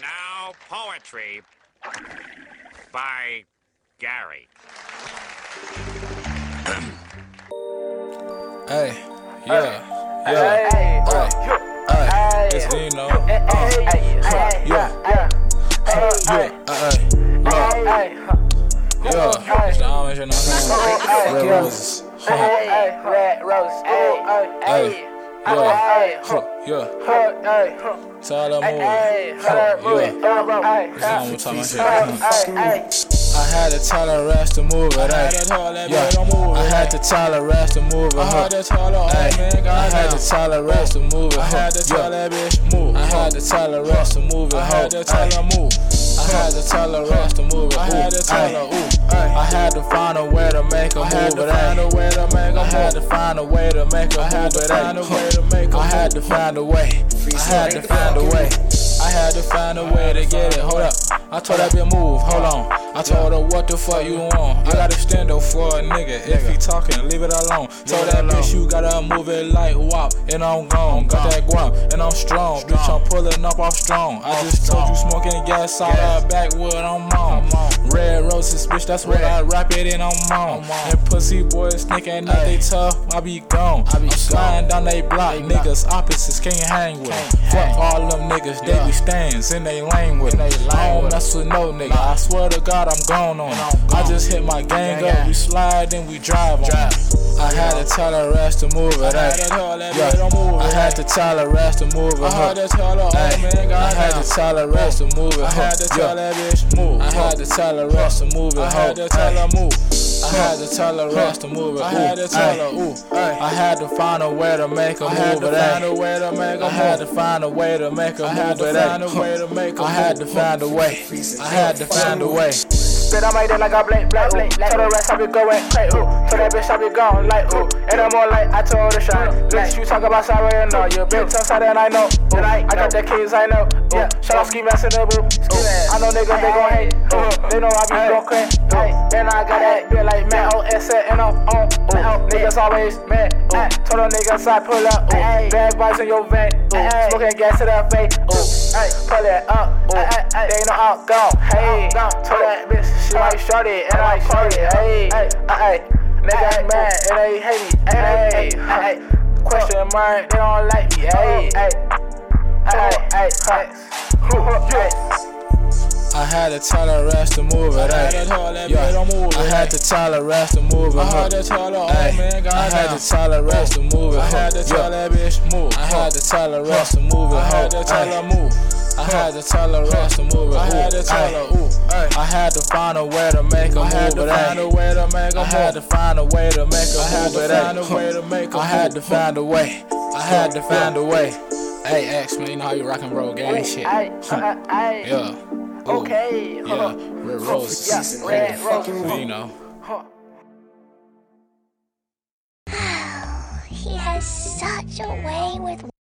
Now, poetry by Gary. Hey, it's Vino. It's the almonds, you know what I'm saying? Red roses. Red roses. Tell them I had to tell the rest to move it. I had to tell the rest to move it. I had to tell the rest to move it. I had to tell that bitch move. I had to tell the rest to move it. I had to tell her move. I had to tell the rest to move it. I had to tell her I had to find a way to make her move it. I had to find a way to make her move it. I had to find a way. I had to find a way. I had to find a way to get it. Hold up. I told that bitch move. Hold on. I told her what the fuck you want. I got extendo for a nigga. If he talking, leave it alone. Told that bitch you gotta move it like WAP. And I'm gone. Got that guam and I'm strong. Bitch, I'm pulling up off strong. I just told you smoking gas out of backwood. I'm on. Red roses, bitch. That's what I rap it and I'm on. And pussy boys thinking that they tough. I be gone. I'm sliding down they block. Niggas opposites can't hang with them. Fuck all them niggas. They be stands in they lane with them. I don't mess with no nigga. I swear to God I'm gone on it. I just hit my gang up. We slide and we drive on it. I had to tell the rest to move it. I had to tell the rest to move it. I had to tell the rest to move it. I had to tell that bitch move. I had to tell the rest to move it. I had to tell her move. I had to tell the rest to move it. I had to tell her I had to find a way to make her move it. I had to find a way to make her move it. I had to find a way. I had to find a way. Spit on my dick like a blink, black, blink. Tell the rest I be going crazy, ooh. Tell that bitch I be gone like, ooh. And I'm more like I told her shine. Like, you talk about sorry and know. You been outside and I know. Ooh. I got the keys, I know. Ooh. Shout out ski mask in the booth. I know niggas, they gon' hate. Ooh. They know I be gon' crazy. And I got that bit like man, OS and I'm on. Niggas always mad. Told them niggas I pull up. Bad vibes in your vein. Smoking gas to the face. Pull it up. They know I'm gone. Hey, told that bitch. She like shorty and I shorty, ayy, nigga ain't mad and they hate me, ayy, question mark, they don't like me, I had to tell the rest to move it. I had to tell the rest to move it. I had to tell the rest to move it. I had to tell that bitch move. I had to tell the rest to move it. I had to tell her move. I had to tell the rest to move it. I had to tell her I had to find a way to make her move it. I had to find a way to make her move it. I had to find a way. I had to find a way. Hey, X, man, you know how you rock and roll gang shit. Yeah. Okay. Yeah. Red roses. Red roses. You know. He has such a way with